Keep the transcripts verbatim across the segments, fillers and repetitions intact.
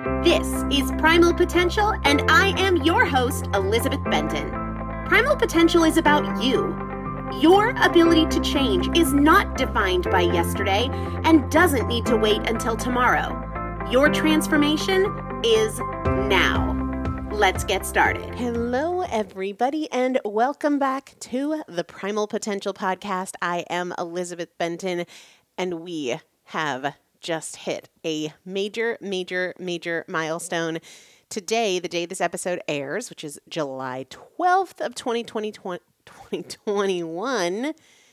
This is Primal Potential, and I am your host, Elizabeth Benton. Primal Potential is about you. Your ability to change is not defined by yesterday and doesn't need to wait until tomorrow. Your transformation is now. Let's get started. Hello, everybody, and welcome back to the Primal Potential Podcast. I am Elizabeth Benton, and we have just hit a major, major, major milestone. Today, the day this episode airs, which is July twelfth of twenty twenty-one,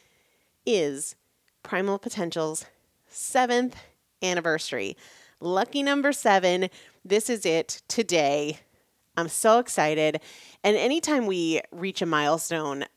is Primal Potential's seventh anniversary. Lucky number seven. This is it today. I'm so excited. And anytime we reach a milestone,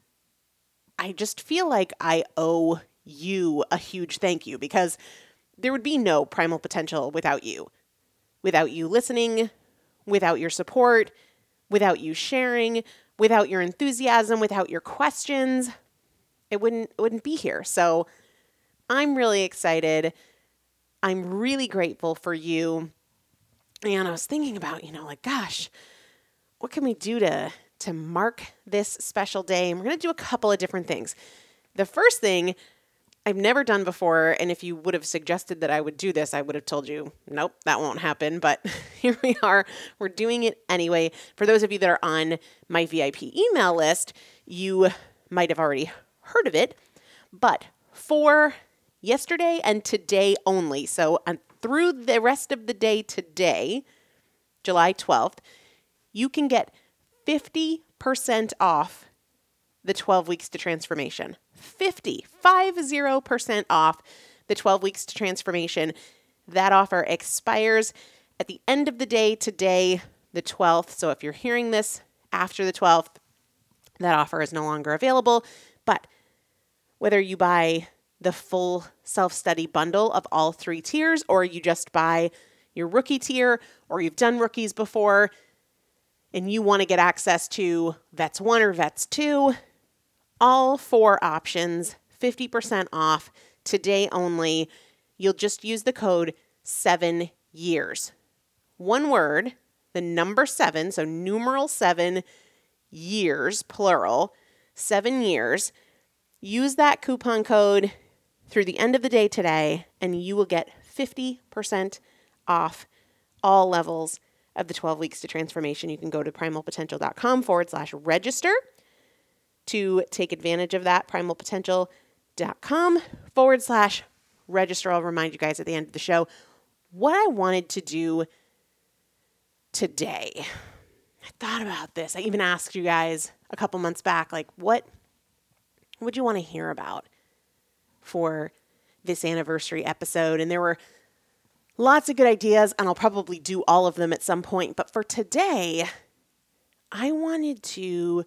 I just feel like I owe you a huge thank you, because there would be no Primal Potential without you. Without you listening, without your support, without you sharing, without your enthusiasm, without your questions, it wouldn't it wouldn't be here. So I'm really excited. I'm really grateful for you. And I was thinking about, you know, like, gosh, what can we do to to mark this special day? And we're going to do a couple of different things. The first thing I've never done before, and if you would have suggested that I would do this, I would have told you, nope, that won't happen. But here we are. We're doing it anyway. For those of you that are on my V I P email list, you might have already heard of it. But for yesterday and today only, so uh, through the rest of the day today, July twelfth, you can get fifty percent off the twelve weeks to transformation. fifty, five zero percent off the twelve weeks to transformation. That offer expires at the end of the day today, the twelfth. So if you're hearing this after the twelfth, that offer is no longer available. But whether you buy the full self-study bundle of all three tiers, or you just buy your rookie tier, or you've done rookies before and you want to get access to Vets one or Vets two, all four options, fifty percent off today only. You'll just use the code seven years. One word, the number seven, so numeral seven years, plural, seven years. Use that coupon code through the end of the day today, and you will get fifty percent off all levels of the twelve weeks to transformation. You can go to primalpotential.com forward slash register to take advantage of that. Primalpotential.com forward slash register. I'll remind you guys at the end of the show what I wanted to do today. I thought about this. I even asked you guys a couple months back, like, what would you want to hear about for this anniversary episode? And there were lots of good ideas, and I'll probably do all of them at some point. But for today, I wanted to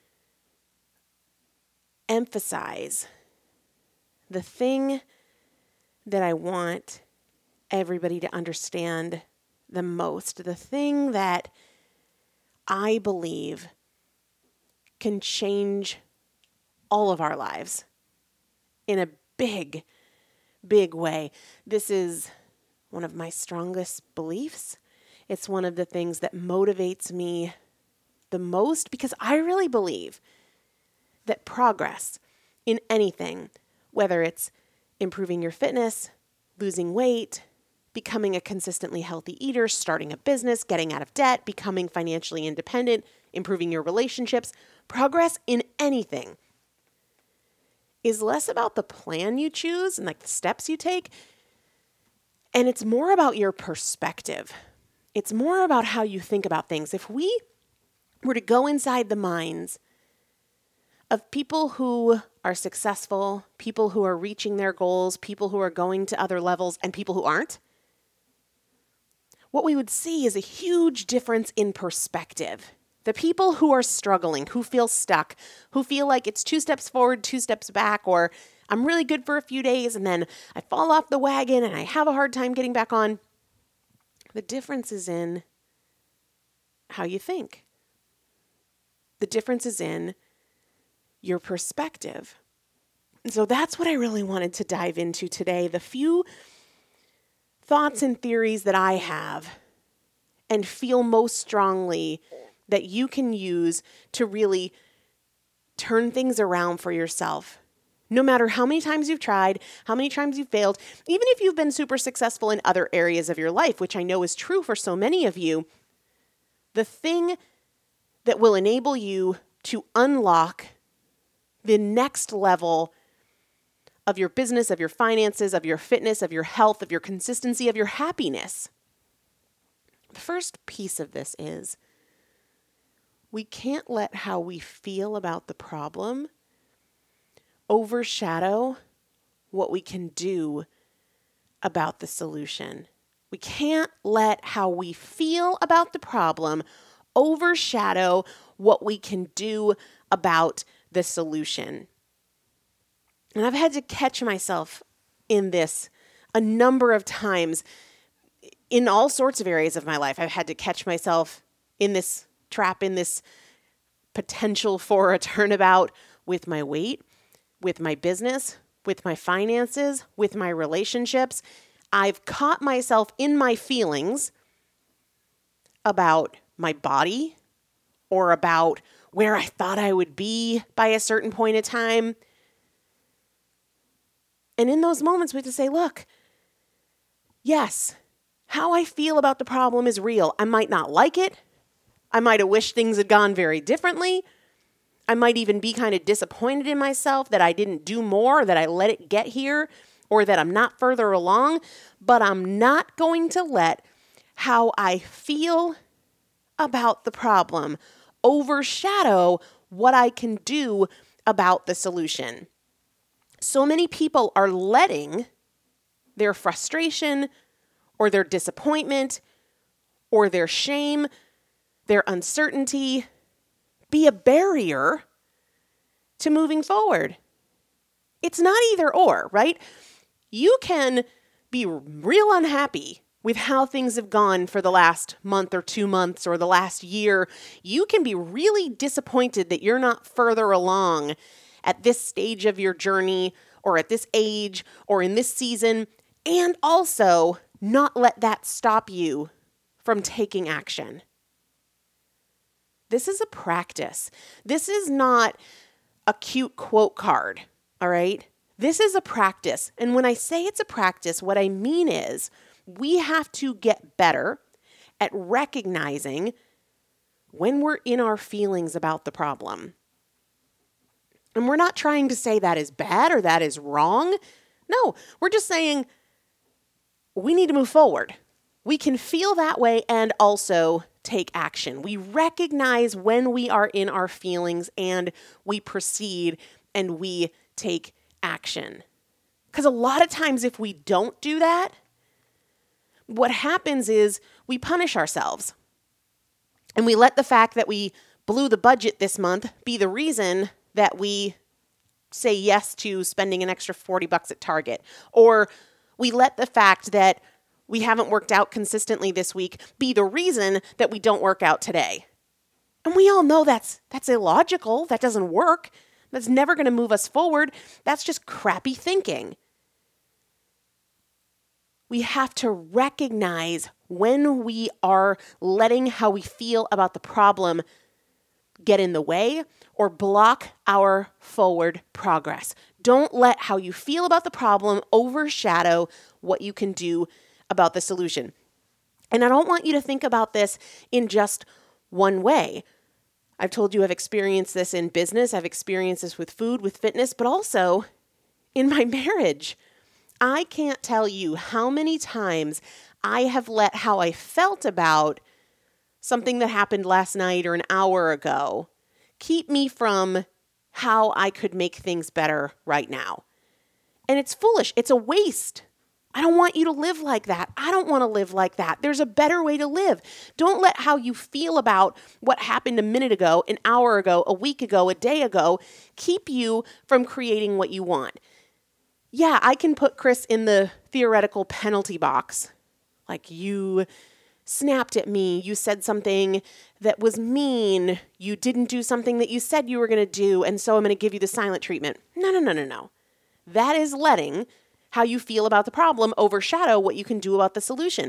emphasize the thing that I want everybody to understand the most, the thing that I believe can change all of our lives in a big, big way. This is one of my strongest beliefs. It's one of the things that motivates me the most, because I really believe that progress in anything, whether it's improving your fitness, losing weight, becoming a consistently healthy eater, starting a business, getting out of debt, becoming financially independent, improving your relationships, progress in anything is less about the plan you choose and like the steps you take, and it's more about your perspective. It's more about how you think about things. If we were to go inside the minds of people who are successful, people who are reaching their goals, people who are going to other levels, and people who aren't, what we would see is a huge difference in perspective. The people who are struggling, who feel stuck, who feel like it's two steps forward, two steps back, or I'm really good for a few days and then I fall off the wagon and I have a hard time getting back on. The difference is in how you think. The difference is in your perspective. And so that's what I really wanted to dive into today. The few thoughts and theories that I have and feel most strongly that you can use to really turn things around for yourself. No matter how many times you've tried, how many times you've failed, even if you've been super successful in other areas of your life, which I know is true for so many of you, the thing that will enable you to unlock the next level of your business, of your finances, of your fitness, of your health, of your consistency, of your happiness. The first piece of this is we can't let how we feel about the problem overshadow what we can do about the solution. We can't let how we feel about the problem overshadow what we can do about the solution. And I've had to catch myself in this a number of times in all sorts of areas of my life. I've had to catch myself in this trap, in this potential for a turnabout with my weight, with my business, with my finances, with my relationships. I've caught myself in my feelings about my body or about where I thought I would be by a certain point of time. And in those moments, we have to say, look, yes, how I feel about the problem is real. I might not like it. I might have wished things had gone very differently. I might even be kind of disappointed in myself that I didn't do more, that I let it get here, or that I'm not further along. But I'm not going to let how I feel about the problem overshadow what I can do about the solution. So many people are letting their frustration or their disappointment or their shame, their uncertainty be a barrier to moving forward. It's not either or, right? You can be real unhappy with how things have gone for the last month or two months or the last year. You can be really disappointed that you're not further along at this stage of your journey or at this age or in this season, and also not let that stop you from taking action. This is a practice. This is not a cute quote card, all right? This is a practice. And when I say it's a practice, what I mean is we have to get better at recognizing when we're in our feelings about the problem. And we're not trying to say that is bad or that is wrong. No, we're just saying we need to move forward. We can feel that way and also take action. We recognize when we are in our feelings and we proceed and we take action. Because a lot of times if we don't do that, what happens is we punish ourselves. And we let the fact that we blew the budget this month be the reason that we say yes to spending an extra forty bucks at Target. Or we let the fact that we haven't worked out consistently this week be the reason that we don't work out today. And we all know that's that's illogical. That doesn't work. That's never going to move us forward. That's just crappy thinking. We have to recognize when we are letting how we feel about the problem get in the way or block our forward progress. Don't let how you feel about the problem overshadow what you can do about the solution. And I don't want you to think about this in just one way. I've told you I've experienced this in business. I've experienced this with food, with fitness, but also in my marriage. I can't tell you how many times I have let how I felt about something that happened last night or an hour ago keep me from how I could make things better right now. And it's foolish. It's a waste. I don't want you to live like that. I don't want to live like that. There's a better way to live. Don't let how you feel about what happened a minute ago, an hour ago, a week ago, a day ago, keep you from creating what you want. Yeah, I can put Chris in the theoretical penalty box. Like, you snapped at me, you said something that was mean, you didn't do something that you said you were going to do, and so I'm going to give you the silent treatment. No, no, no, no, no. That is letting how you feel about the problem overshadow what you can do about the solution.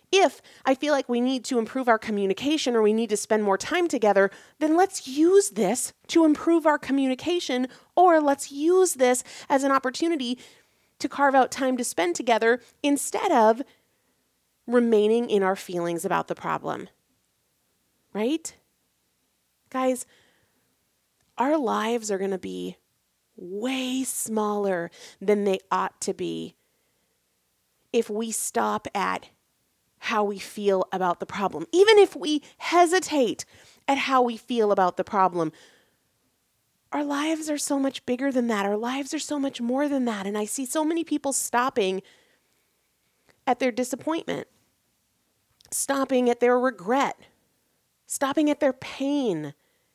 If I feel like we need to improve our communication or we need to spend more time together, then let's use this to improve our communication, or let's use this as an opportunity to carve out time to spend together instead of remaining in our feelings about the problem. Right? Guys, our lives are going to be way smaller than they ought to be if we stop at how we feel about the problem. Even if we hesitate at how we feel about the problem, our lives are so much bigger than that. Our lives are so much more than that. And I see so many people stopping at their disappointment, stopping at their regret, stopping at their pain.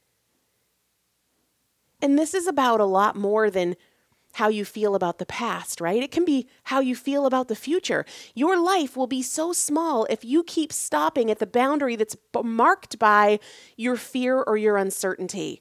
And this is about a lot more than how you feel about the past, right? It can be how you feel about the future. Your life will be so small if you keep stopping at the boundary that's marked by your fear or your uncertainty.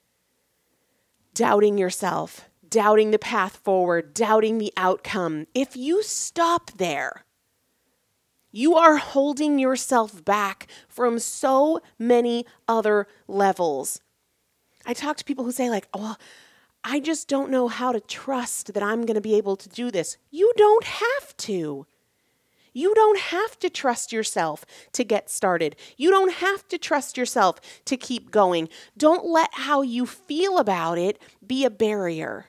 Doubting yourself, doubting the path forward, doubting the outcome. If you stop there, you are holding yourself back from so many other levels. I talk to people who say like, well, I just don't know how to trust that I'm going to be able to do this. You don't have to. You don't have to trust yourself to get started. You don't have to trust yourself to keep going. Don't let how you feel about it be a barrier.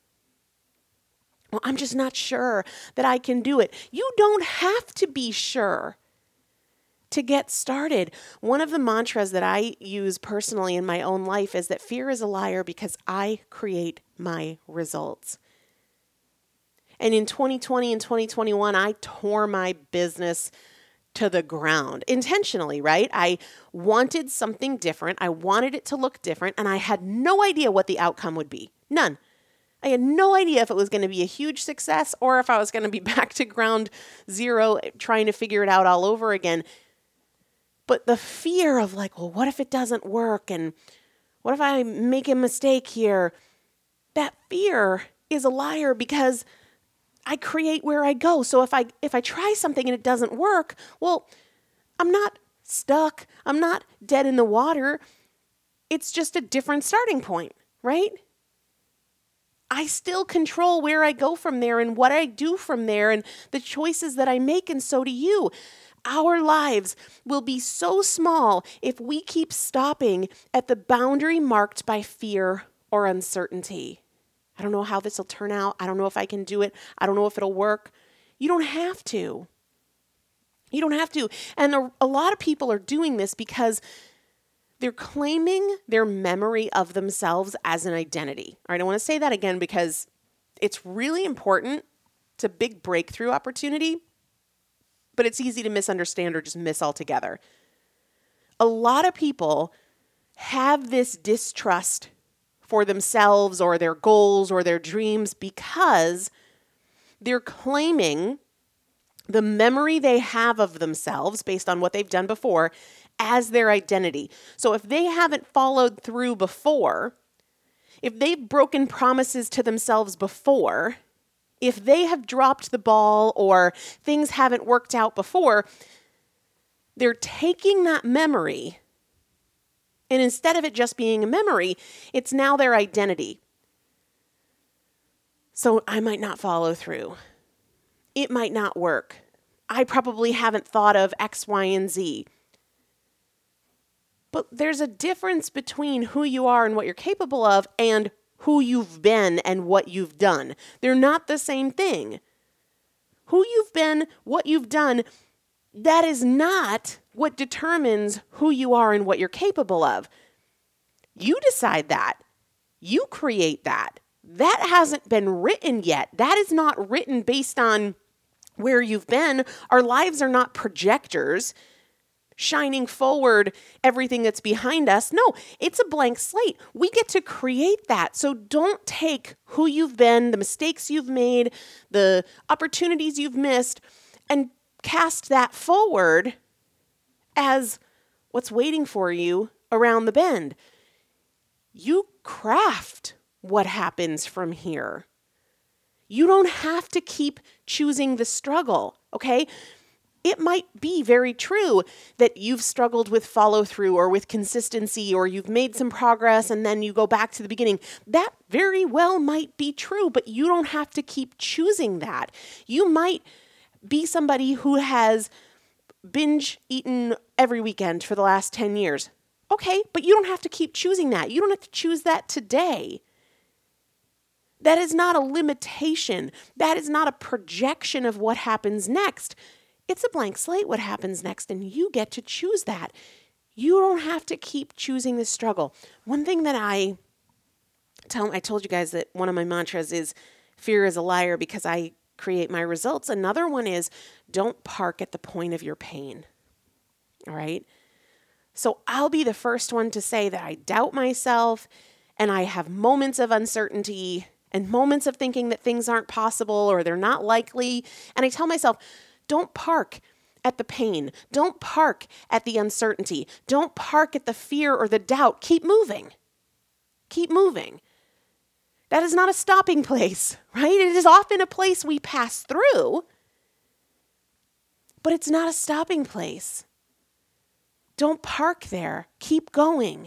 Well, I'm just not sure that I can do it. You don't have to be sure to get started. One of the mantras that I use personally in my own life is that fear is a liar because I create my results. And in twenty twenty and twenty twenty-one, I tore my business to the ground intentionally, right? I wanted something different. I wanted it to look different, and I had no idea what the outcome would be. None. I had no idea if it was going to be a huge success or if I was going to be back to ground zero trying to figure it out all over again. But the fear of like, well, what if it doesn't work? And what if I make a mistake here? That fear is a liar because I create where I go. So if I if I try something and it doesn't work, well, I'm not stuck. I'm not dead in the water. It's just a different starting point, right? I still control where I go from there and what I do from there and the choices that I make, and so do you. Our lives will be so small if we keep stopping at the boundary marked by fear or uncertainty. I don't know how this will turn out. I don't know if I can do it. I don't know if it'll work. You don't have to. You don't have to. And a, a lot of people are doing this because they're claiming their memory of themselves as an identity. All right, I want to say that again because it's really important. It's a big breakthrough opportunity, but it's easy to misunderstand or just miss altogether. A lot of people have this distrust for themselves or their goals or their dreams because they're claiming the memory they have of themselves based on what they've done before as their identity. So if they haven't followed through before, if they've broken promises to themselves before, if they have dropped the ball or things haven't worked out before, they're taking that memory, and instead of it just being a memory, it's now their identity. So I might not follow through. It might not work. I probably haven't thought of X, Y, and Z. But there's a difference between who you are and what you're capable of and who you've been and what you've done. They're not the same thing. Who you've been, what you've done, that is not what determines who you are and what you're capable of. You decide that. You create that. That hasn't been written yet. That is not written based on where you've been. Our lives are not projectors shining forward everything that's behind us. No, it's a blank slate. We get to create that. So don't take who you've been, the mistakes you've made, the opportunities you've missed, and cast that forward as what's waiting for you around the bend. You craft what happens from here. You don't have to keep choosing the struggle, okay? It might be very true that you've struggled with follow through or with consistency, or you've made some progress and then you go back to the beginning. That very well might be true, but you don't have to keep choosing that. You might be somebody who has binge eaten every weekend for the last ten years. Okay, but you don't have to keep choosing that. You don't have to choose that today. That is not a limitation. That is not a projection of what happens next. It's a blank slate what happens next, and you get to choose that. You don't have to keep choosing the struggle. One thing that I tell, I told you guys that one of my mantras is fear is a liar because I create my results. Another one is don't park at the point of your pain. All right. So I'll be the first one to say that I doubt myself and I have moments of uncertainty and moments of thinking that things aren't possible or they're not likely. And I tell myself, don't park at the pain. Don't park at the uncertainty. Don't park at the fear or the doubt. Keep moving. Keep moving. That is not a stopping place, right? It is often a place we pass through, but it's not a stopping place. Don't park there. Keep going.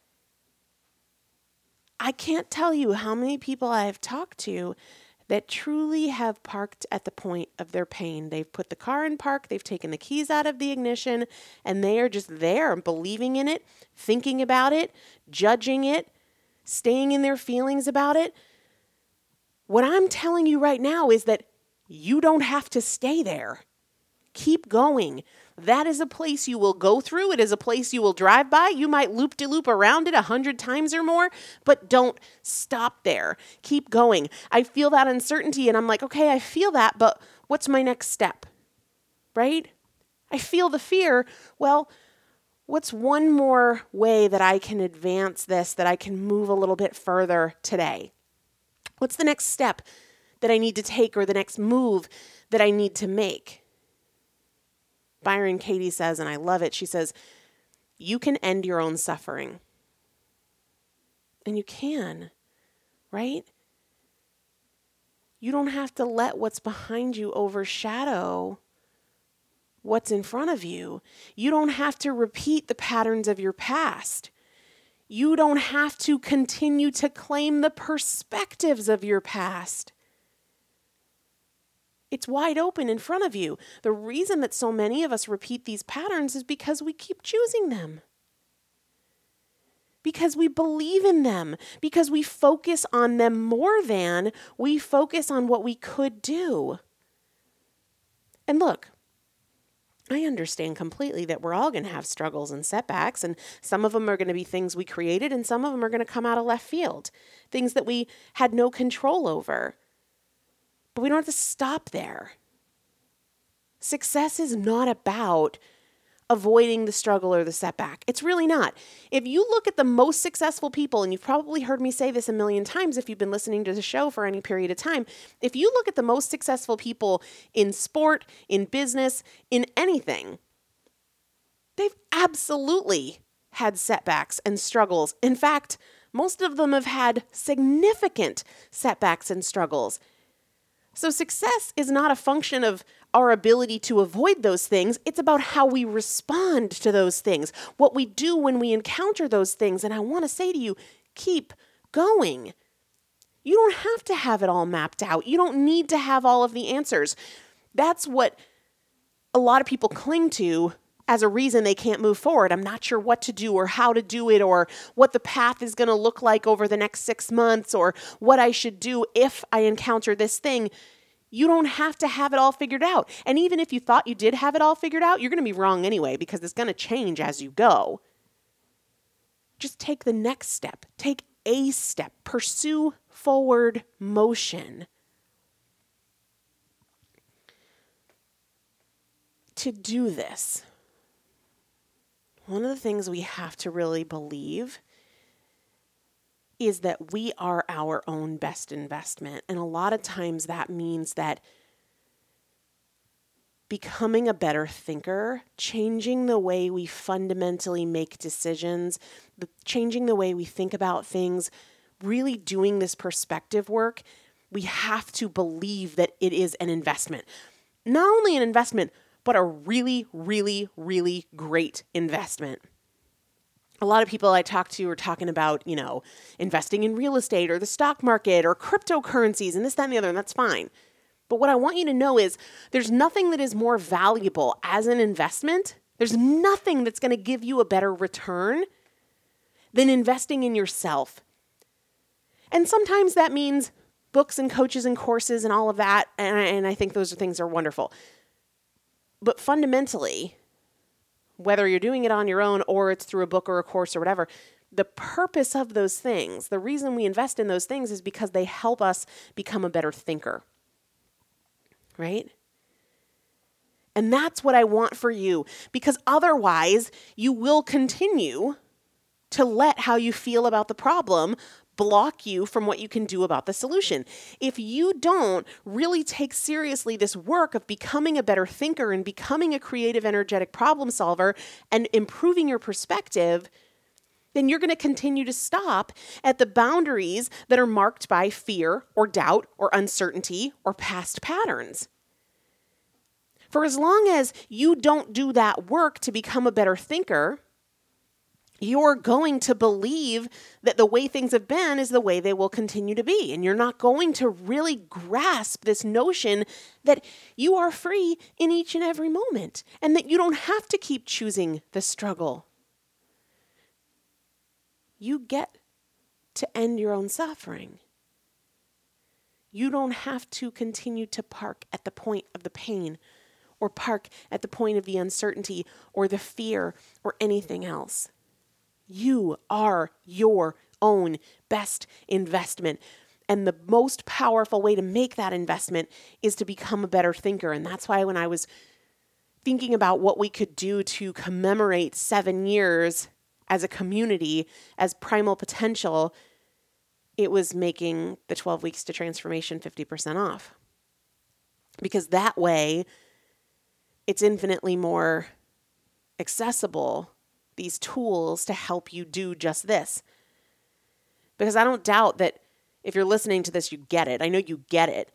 I can't tell you how many people I have talked to that truly have parked at the point of their pain. They've put the car in park, they've taken the keys out of the ignition, and they are just there, believing in it, thinking about it, judging it, staying in their feelings about it. What I'm telling you right now is that you don't have to stay there. Keep going. That is a place you will go through. It is a place you will drive by. You might loop-de-loop around it a hundred times or more, but don't stop there. Keep going. I feel that uncertainty and I'm like, okay, I feel that, but what's my next step? Right? I feel the fear. Well, what's one more way that I can advance this, that I can move a little bit further today? What's the next step that I need to take or the next move that I need to make? Byron Katie says, and I love it, she says, you can end your own suffering. And you can, right? You don't have to let what's behind you overshadow what's in front of you. You don't have to repeat the patterns of your past. You don't have to continue to claim the perspectives of your past. It's wide open in front of you. The reason that so many of us repeat these patterns is because we keep choosing them. Because we believe in them. Because we focus on them more than we focus on what we could do. And look, I understand completely that we're all going to have struggles and setbacks, and some of them are going to be things we created, and some of them are going to come out of left field, things that we had no control over. But we don't have to stop there. Success is not about avoiding the struggle or the setback. It's really not. If you look at the most successful people, and you've probably heard me say this a million times if you've been listening to the show for any period of time, if you look at the most successful people in sport, in business, in anything, they've absolutely had setbacks and struggles. In fact, most of them have had significant setbacks and struggles. So success is not a function of our ability to avoid those things. It's about how we respond to those things, what we do when we encounter those things. And I want to say to you, keep going. You don't have to have it all mapped out. You don't need to have all of the answers. That's what a lot of people cling to as a reason they can't move forward. I'm not sure what to do or how to do it or what the path is going to look like over the next six months or what I should do if I encounter this thing. You don't have to have it all figured out. And even if you thought you did have it all figured out, you're going to be wrong anyway because it's going to change as you go. Just take the next step. Take a step. Pursue forward motion. To do this, one of the things we have to really believe is that we are our own best investment. And a lot of times that means that becoming a better thinker, changing the way we fundamentally make decisions, changing the way we think about things, really doing this perspective work, we have to believe that it is an investment. Not only an investment, but a really, really, really great investment. A lot of people I talk to are talking about, you know, investing in real estate or the stock market or cryptocurrencies and this, that, and the other, and that's fine. But what I want you to know is there's nothing that is more valuable as an investment. There's nothing that's going to give you a better return than investing in yourself. And sometimes that means books and coaches and courses and all of that, and I, and I think those are things are wonderful. But fundamentally, whether you're doing it on your own or it's through a book or a course or whatever, the purpose of those things, the reason we invest in those things is because they help us become a better thinker, right? And that's what I want for you, because otherwise you will continue to let how you feel about the problem block you from what you can do about the solution. If you don't really take seriously this work of becoming a better thinker and becoming a creative, energetic problem solver and improving your perspective, then you're going to continue to stop at the boundaries that are marked by fear or doubt or uncertainty or past patterns. For as long as you don't do that work to become a better thinker, you're going to believe that the way things have been is the way they will continue to be. And you're not going to really grasp this notion that you are free in each and every moment and that you don't have to keep choosing the struggle. You get to end your own suffering. You don't have to continue to park at the point of the pain or park at the point of the uncertainty or the fear or anything else. You are your own best investment. And the most powerful way to make that investment is to become a better thinker. And that's why when I was thinking about what we could do to commemorate seven years as a community, as Primal Potential, it was making the twelve Weeks to Transformation fifty percent off. Because that way, it's infinitely more accessible, these tools to help you do just this. Because I don't doubt that if you're listening to this, you get it. I know you get it.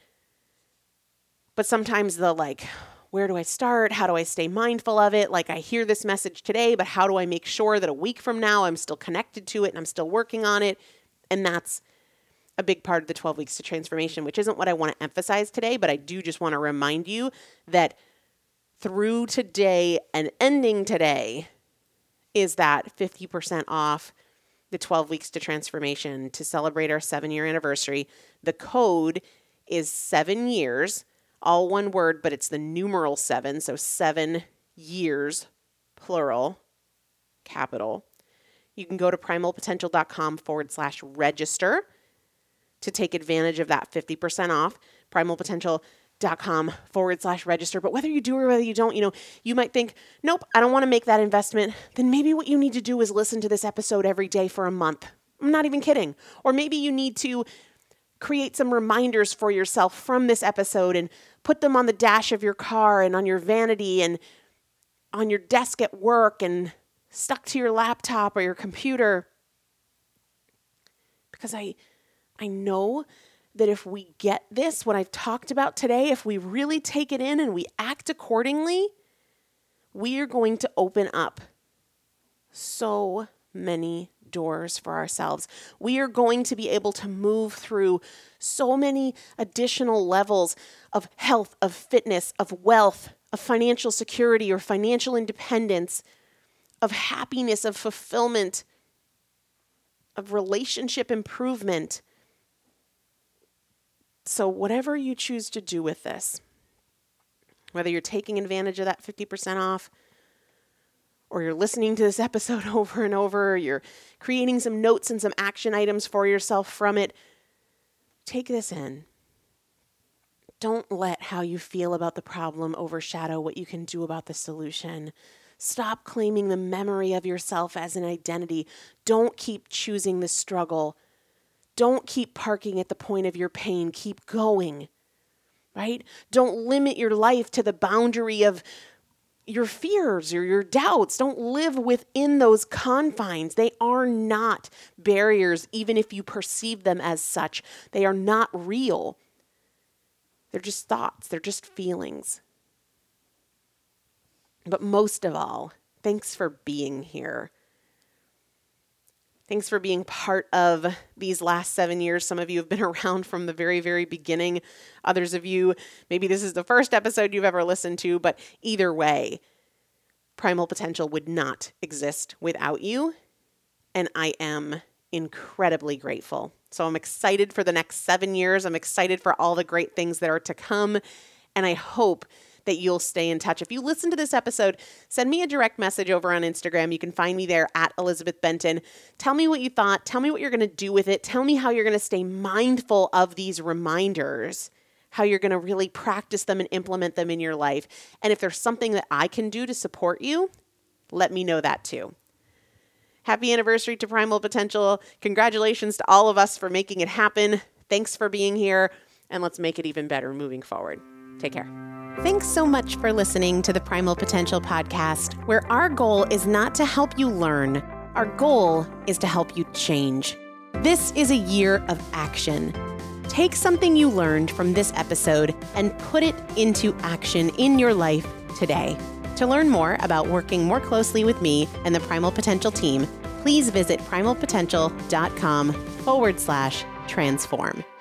But sometimes the like, where do I start? How do I stay mindful of it? Like I hear this message today, but how do I make sure that a week from now I'm still connected to it and I'm still working on it? And that's a big part of the twelve Weeks to Transformation, which isn't what I want to emphasize today, but I do just want to remind you that through today and ending today is that fifty percent off the twelve Weeks to Transformation to celebrate our seven-year anniversary. The code is seven years, all one word, but it's the numeral seven, so seven years, plural, capital. You can go to primalpotential.com forward slash register to take advantage of that fifty percent off. Primalpotential.com forward slash register. But whether you do or whether you don't, you know, you might think, nope, I don't want to make that investment. Then maybe what you need to do is listen to this episode every day for a month. I'm not even kidding. Or maybe you need to create some reminders for yourself from this episode and put them on the dash of your car and on your vanity and on your desk at work and stuck to your laptop or your computer. Because I, I know that if we get this, what I've talked about today, if we really take it in and we act accordingly, we are going to open up so many doors for ourselves. We are going to be able to move through so many additional levels of health, of fitness, of wealth, of financial security or financial independence, of happiness, of fulfillment, of relationship improvement. So whatever you choose to do with this, whether you're taking advantage of that fifty percent off, or you're listening to this episode over and over, or you're creating some notes and some action items for yourself from it, take this in. Don't let how you feel about the problem overshadow what you can do about the solution. Stop claiming the memory of yourself as an identity. Don't keep choosing the struggle. Don't keep parking at the point of your pain. Keep going, right? Don't limit your life to the boundary of your fears or your doubts. Don't live within those confines. They are not barriers, even if you perceive them as such. They are not real. They're just thoughts. They're just feelings. But most of all, thanks for being here. Thanks for being part of these last seven years. Some of you have been around from the very, very beginning. Others of you, maybe this is the first episode you've ever listened to, but either way, Primal Potential would not exist without you. And I am incredibly grateful. So I'm excited for the next seven years. I'm excited for all the great things that are to come. And I hope that you'll stay in touch. If you listen to this episode, send me a direct message over on Instagram. You can find me there at Elizabeth Benton. Tell me what you thought. Tell me what you're going to do with it. Tell me how you're going to stay mindful of these reminders, how you're going to really practice them and implement them in your life. And if there's something that I can do to support you, let me know that too. Happy anniversary to Primal Potential. Congratulations to all of us for making it happen. Thanks for being here, and let's make it even better moving forward. Take care. Thanks so much for listening to the Primal Potential podcast, where our goal is not to help you learn. Our goal is to help you change. This is a year of action. Take something you learned from this episode and put it into action in your life today. To learn more about working more closely with me and the Primal Potential team, please visit primalpotential.com forward slash transform.